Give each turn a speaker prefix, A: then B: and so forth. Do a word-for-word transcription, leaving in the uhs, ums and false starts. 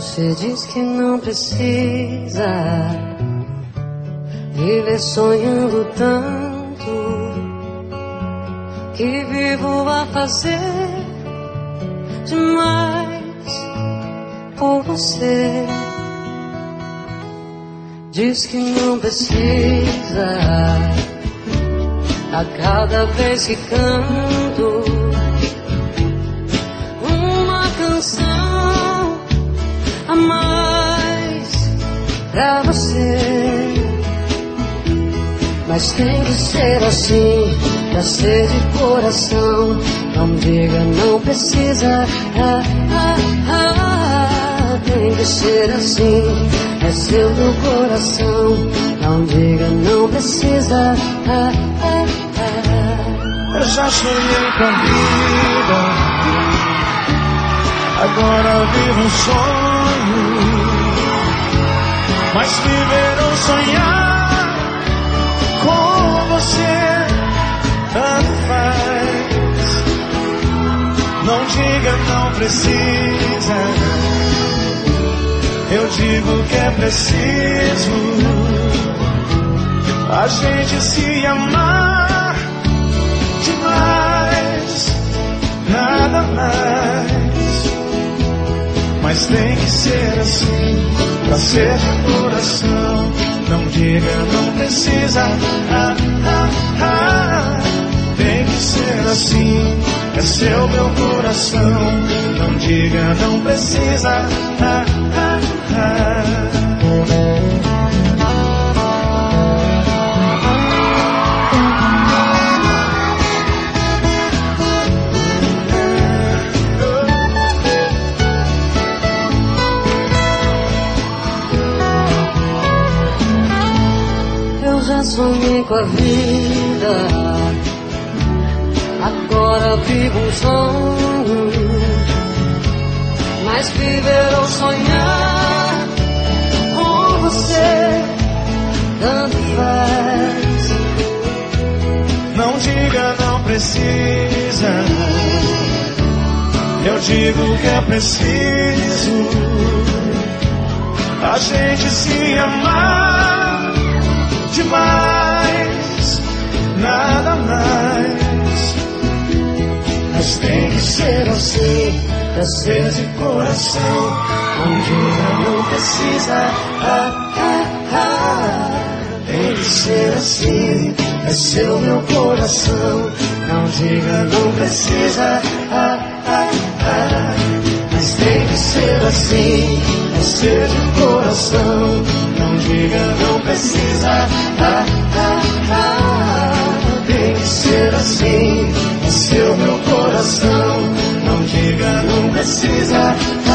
A: Você diz que não precisa viver sonhando tanto, que vivo a fazer demais por você. Diz que não precisa a cada vez que canto uma canção a mais pra você. Mas tem que ser assim, pra ser de coração. Não diga não precisa, ah, ah, ah. Tem que ser assim, é seu meu coração. Não diga não precisa, ah, ah, ah.
B: Eu já sonhei com a vida, agora vivo um sonho. Mas viver ou sonhar com você tanto faz. Não diga não precisa, eu digo que é preciso a gente se amar demais, nada mais. Mas tem que ser assim, pra ser de coração. Não diga não precisa, ah, ah, ah. Tem que ser assim, é seu meu coração. Não diga não precisa, ah, ah, ah.
A: Já sonhei com a vida, agora vivo um sonho. Mas viver ou sonhar com você tanto faz.
B: Não diga não precisa, eu digo que é preciso a gente se amar demais, nada mais.
A: Mas tem que ser assim, pra ser de coração. Não diga não precisa, ah, ah, ah. Tem que ser assim, é seu meu coração. Não diga não precisa, ah, ah, ah. Mas tem que ser assim, é ser de coração. Não diga não precisa, ah, ah, ah. Tem que ser assim, é seu meu coração. Não diga não precisa,